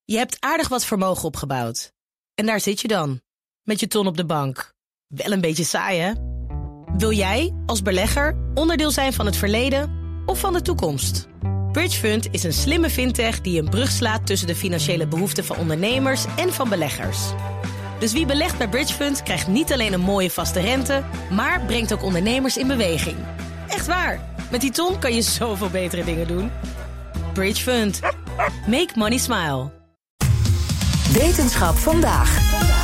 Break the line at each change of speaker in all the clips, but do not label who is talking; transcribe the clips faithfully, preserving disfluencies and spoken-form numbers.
Je hebt aardig wat vermogen opgebouwd. En daar zit je dan, met je ton op de bank. Wel een beetje saai, hè? Wil jij, als belegger, onderdeel zijn van het verleden of van de toekomst? Bridgefund is een slimme fintech die een brug slaat tussen de financiële behoeften van ondernemers en van beleggers. Dus wie belegt bij Bridgefund krijgt niet alleen een mooie vaste rente, maar brengt ook ondernemers in beweging. Echt waar, met die ton kan je zoveel betere dingen doen. Bridgefund. Make money smile.
Wetenschap vandaag.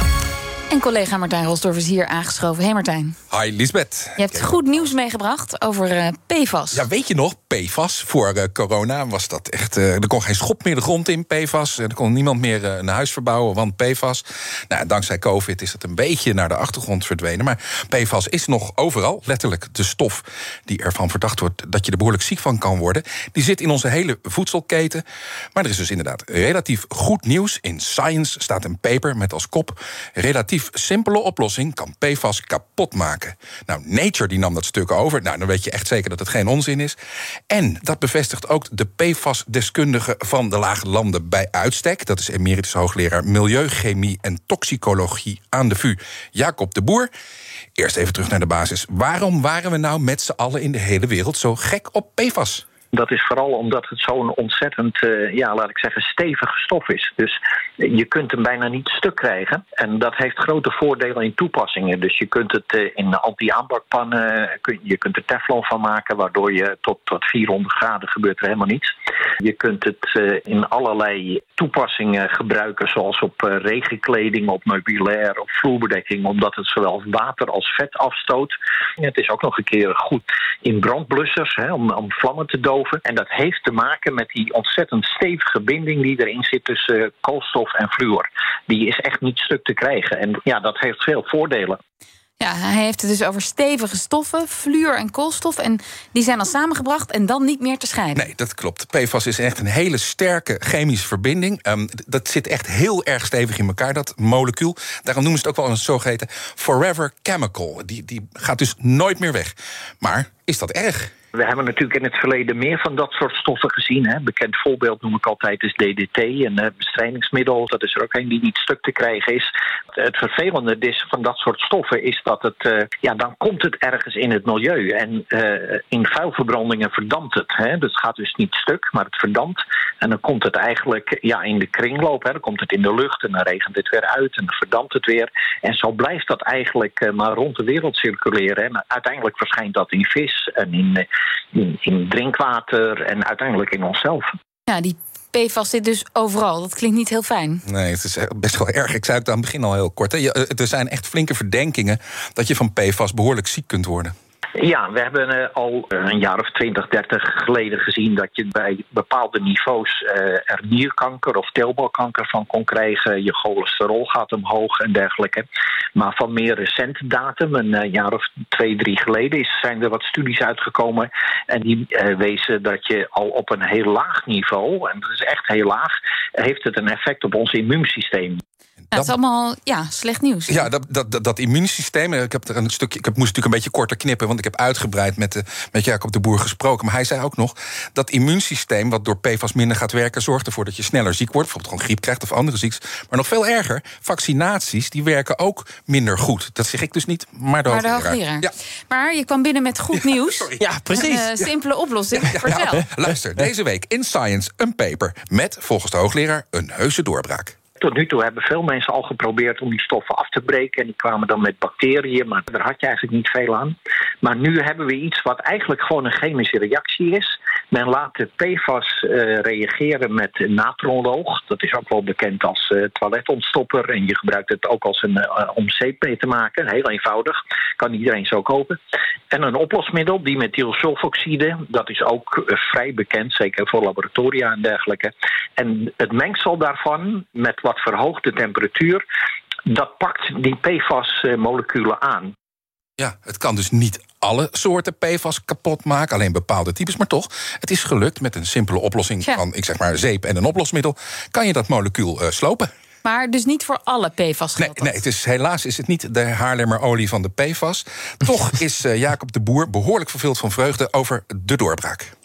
En collega Martijn Rosdorff is hier aangeschoven. Hey Martijn.
Hi Lisbeth.
Je hebt
Kijk.
goed nieuws meegebracht over uh, P F A S.
Ja, weet je nog, P F A S, voor uh, corona was dat echt... Uh, er kon geen schop meer de grond in, P F A S. Er kon niemand meer uh, een huis verbouwen, want P F A S... Nou, dankzij COVID is het een beetje naar de achtergrond verdwenen. Maar P F A S is nog overal, letterlijk de stof die ervan verdacht wordt dat je er behoorlijk ziek van kan worden. Die zit in onze hele voedselketen. Maar er is dus inderdaad relatief goed nieuws. In Science staat een paper met als kop: relatief simpele oplossing kan P F A S kapot maken. Nou, Nature die nam dat stuk over. Nou, dan weet je echt zeker dat het geen onzin is. En dat bevestigt ook de P F A S-deskundige van de Lage Landen bij uitstek. Dat is emeritus hoogleraar Milieuchemie en Toxicologie aan de V U, Jacob de Boer. Eerst even terug naar de basis. Waarom waren we nou met z'n allen in de hele wereld zo gek op P F A S?
Dat is vooral omdat het zo'n ontzettend, uh, ja, laat ik zeggen, stevige stof is. Dus je kunt hem bijna niet stuk krijgen. En dat heeft grote voordelen in toepassingen. Dus je kunt het uh, in anti-aanbakpannen, kun, je kunt er teflon van maken, waardoor je tot, tot vierhonderd graden gebeurt er helemaal niets. Je kunt het uh, in allerlei toepassingen gebruiken, zoals op uh, regenkleding, op meubilair, op vloerbedekking, omdat het zowel water als vet afstoot. Ja, het is ook nog een keer goed in brandblussers, hè, om, om vlammen te doven. En dat heeft te maken met die ontzettend stevige binding die erin zit tussen uh, koolstof en fluor. Die is echt niet stuk te krijgen. En ja, dat heeft veel voordelen.
Ja, hij heeft het dus over stevige stoffen, fluor en koolstof. En die zijn dan samengebracht en dan niet meer te scheiden.
Nee, dat klopt. P F A S is echt een hele sterke chemische verbinding. Um, dat zit echt heel erg stevig in elkaar, dat molecuul. Daarom noemen ze het ook wel een zogeheten forever chemical. Die, die gaat dus nooit meer weg. Maar is dat erg?
We hebben natuurlijk in het verleden meer van dat soort stoffen gezien. Hè. Bekend voorbeeld noem ik altijd is D D T, een uh, bestrijdingsmiddel. Dat is er ook een die niet stuk te krijgen is. Het vervelende is van dat soort stoffen is dat het, uh, ja, dan komt het ergens in het milieu. En uh, in vuilverbrandingen verdampt het. Hè. Dus het gaat dus niet stuk, maar het verdampt. En dan komt het eigenlijk ja, in de kringloop. Hè. Dan komt het in de lucht en dan regent het weer uit en dan verdampt het weer. En zo blijft dat eigenlijk uh, maar rond de wereld circuleren. Hè. Maar uiteindelijk verschijnt dat in vis en in... Uh, In, in drinkwater en uiteindelijk in onszelf.
Ja, die P F A S zit dus overal. Dat klinkt niet heel fijn.
Nee, het is best wel erg. Ik zei het aan het begin al heel kort. Hè. Er zijn echt flinke verdenkingen dat je van P F A S behoorlijk ziek kunt worden.
Ja, we hebben uh, al uh, een jaar of twintig, dertig geleden gezien dat je bij bepaalde niveaus uh, er nierkanker of teelbalkanker van kon krijgen. Je cholesterol gaat omhoog en dergelijke. Maar van meer recente datum, een uh, jaar of twee, drie geleden, is, zijn er wat studies uitgekomen. En die uh, wezen dat je al op een heel laag niveau, en dat is echt heel laag, heeft het een effect op ons immuunsysteem.
Ja, dat is allemaal ja, slecht nieuws.
Ja, dat, dat, dat, dat immuunsysteem. Ik heb er een stukje. Ik heb, moest natuurlijk een beetje korter knippen, want ik heb uitgebreid met, de, met Jacob de Boer gesproken. Maar hij zei ook nog dat immuunsysteem, wat door P F A S minder gaat werken, zorgt ervoor dat je sneller ziek wordt, bijvoorbeeld gewoon griep krijgt of andere ziektes. Maar nog veel erger, vaccinaties die werken ook minder goed. Dat zeg ik dus niet, maar de
maar de
hoogleraar.
hoogleraar.
Ja.
Maar je kwam binnen met goed
Ja,
nieuws.
sorry.
Ja, precies.
Een uh, simpele oplossing.
Ja, ja,
Vertel.
ja. Luister, deze week in Science een paper met, volgens de hoogleraar, een heuse doorbraak.
Tot nu toe hebben veel mensen al geprobeerd om die stoffen af te breken. En die kwamen dan met bacteriën, maar daar had je eigenlijk niet veel aan. Maar nu hebben we iets wat eigenlijk gewoon een chemische reactie is. Men laat de P F A S uh, reageren met natronloog. Dat is ook wel bekend als uh, toiletontstopper. En je gebruikt het ook als een uh, om zeep mee te maken. Heel eenvoudig. Kan iedereen zo kopen. En een oplosmiddel, dimethylsulfoxide. Dat is ook uh, vrij bekend, zeker voor laboratoria en dergelijke. En het mengsel daarvan met wat verhoogde temperatuur, dat pakt die P F A S-moleculen aan.
Ja, het kan dus niet alle soorten P F A S kapot maken, alleen bepaalde types. Maar toch, het is gelukt met een simpele oplossing
ja.
van, ik zeg maar, zeep en een oplosmiddel. Kan je dat molecuul uh, slopen?
Maar dus niet voor alle P F A S
Nee,
geldt
nee het is, helaas is het niet de Haarlemmerolie van de P F A S. Toch is uh, Jacob de Boer behoorlijk vervuld van vreugde over de doorbraak.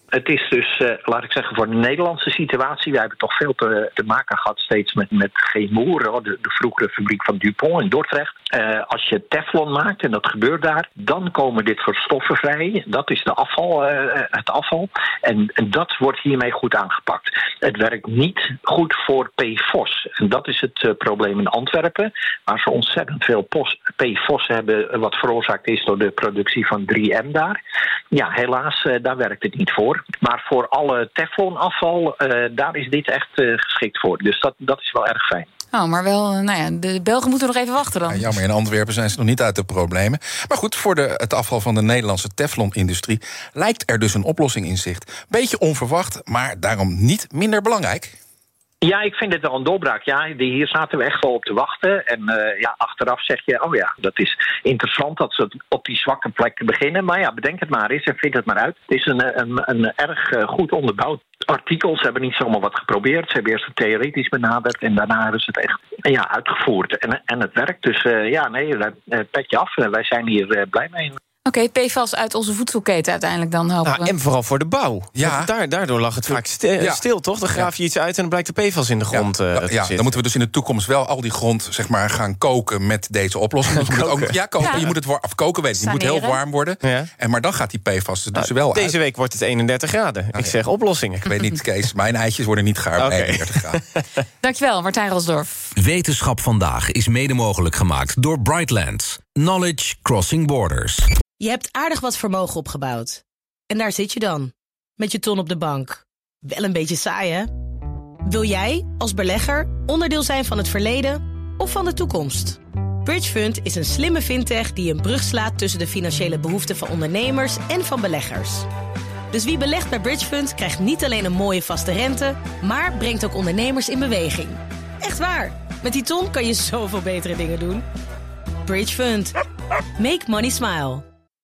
Het is dus, uh, laat ik zeggen, voor de Nederlandse situatie. Wij hebben toch veel te, te maken gehad steeds met, met Chemour, de, de vroegere fabriek van Dupont in Dordrecht. Uh, als je teflon maakt, en dat gebeurt daar, dan komen dit soort stoffen vrij. Dat is de afval, uh, het afval. En, en dat wordt hiermee goed aangepakt. Het werkt niet goed voor P F O S. En dat is het uh, probleem in Antwerpen, waar ze ontzettend veel P F O S hebben, wat veroorzaakt is door de productie van drie M daar. Ja, helaas, uh, daar werkt het niet voor. Maar voor alle teflonafval, uh, daar is dit echt uh, geschikt voor. Dus dat, dat is wel erg fijn.
Oh, maar wel, nou ja, de Belgen moeten nog even wachten dan.
Ja, jammer, in Antwerpen zijn ze nog niet uit de problemen. Maar goed, voor de, het afval van de Nederlandse teflonindustrie lijkt er dus een oplossing in zicht. Beetje onverwacht, maar daarom niet minder belangrijk.
Ja, ik vind het wel een doorbraak. Ja, hier zaten we echt wel op te wachten. En uh, ja, achteraf zeg je, oh ja, dat is interessant dat ze op die zwakke plekken beginnen. Maar ja, bedenk het maar eens en vind het maar uit. Het is een, een, een erg uh, goed onderbouwd artikel. Ze hebben niet zomaar wat geprobeerd. Ze hebben eerst het theoretisch benaderd en daarna hebben ze het echt ja, uitgevoerd. En, en het werkt. Dus uh, ja, nee, uh, petje af. Uh, wij zijn hier uh, blij mee.
Oké, okay, P F A S uit onze voedselketen uiteindelijk dan hopen
nou, en vooral voor de bouw.
Ja.
Daar, daardoor lag het vaak stil, ja. stil, toch? Dan graaf je iets uit en dan blijkt de P F A S in de grond ja. uh, te ja, zitten.
Dan moeten we dus in de toekomst wel al die grond zeg maar, gaan koken met deze oplossing. Dus je moet het ook, ja, koken. Ja. Je moet het war- of koken, weet je. Het moet heel warm worden. Ja. En maar dan gaat die P F A S er dus nou, wel
Deze
uit.
week wordt het eenendertig graden. Nou, ik ja. zeg oplossingen.
Ik weet niet, Kees. Mijn eitjes worden niet gaar op okay. eenendertig graden.
Dankjewel, Martijn Rosdorff.
Wetenschap vandaag is mede mogelijk gemaakt door Brightlands. Knowledge Crossing Borders.
Je hebt aardig wat vermogen opgebouwd. En daar zit je dan, met je ton op de bank. Wel een beetje saai, hè? Wil jij, als belegger, onderdeel zijn van het verleden of van de toekomst? Bridgefund is een slimme fintech die een brug slaat tussen de financiële behoeften van ondernemers en van beleggers. Dus wie belegt bij Bridgefund krijgt niet alleen een mooie vaste rente, maar brengt ook ondernemers in beweging. Echt waar, met die ton kan je zoveel betere dingen doen. Bridgefund. Make money smile.